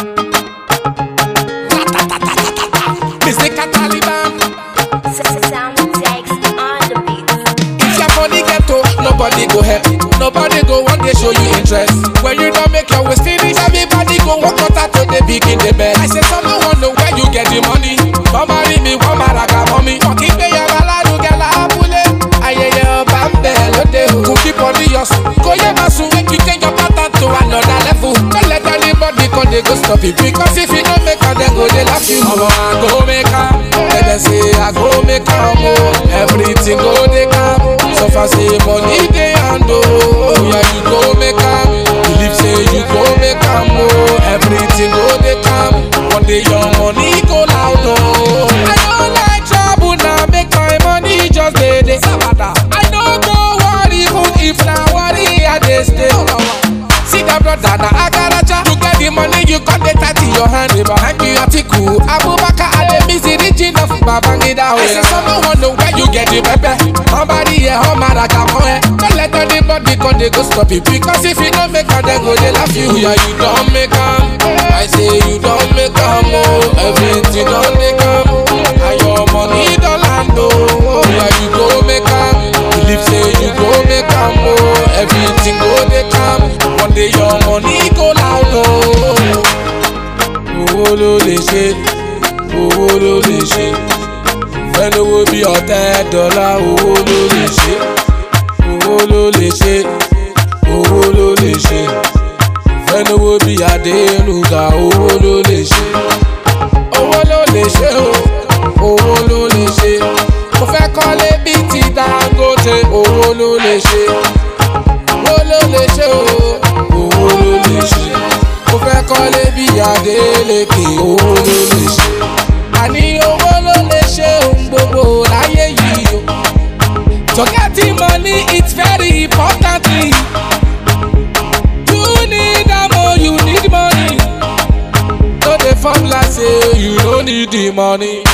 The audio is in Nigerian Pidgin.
Mr. Taliban. Sound takes on the beat. If your money ghetto, nobody go help. Nobody go one day show you interest. When you don't make your ways finish, everybody go walk out to the big in the bed. I say some no one know where you get the money. Come marry me, one maraca mommy. Keep me your baladu gala apule. Ayeye bambe lode. Go keep on the yours. Go ye masu make you change your pattern to another level. Don't let anybody come they go stop it. Because if you don't make her, they go they laugh you. I go make her. Let them say I go make her more. Everything go they come. So far say money they hand oh. Yeah you go make her. Believe say you go make her more. Everything go they come. One day your money go loud oh. I don't like trouble now. Make my money just day. I don't go worry even if now worry I dey stay. See the brother now I got a job. To get the money you got the tight in your hand. Behind you article Abubakar I dey miss the region of Babangida. I say some no one know where you get the pepper. Somebody here home maraca boy. Don't let anybody come they go stop it. Because if you don't make her they go they laugh you. Yeah you don't make her. I say you don't make her more. Everything don't they come. And your money don't land oh. Yeah you go make her. Believe say you go make her more. Everything go they come. One day your money go loud oh. Owó ló lè ṣe, owó ló lè ṣe. Fẹ́ lówó bí $100, owó ló lè ṣe. Owó ló lè ṣe, owó ló lè ṣe. Fẹ́ lówó bí Adénúgà, owó ló lè ṣe. Owó ló lè ṣe o, owó ló lè ṣe. Mo fẹ́ kọ́lé bí ti Dangote, owó ló lè ṣe. Owó ló lè ṣe o, owó ló lè ṣe. Mo fẹ́ kọ́lé bí Adélékè, owó ló lè ṣe. Àní owó ló lè ṣe ohun gbogbo láyé yìí o. To get the money it's very important. You need am o, you need money. No dey form like say you no need the money.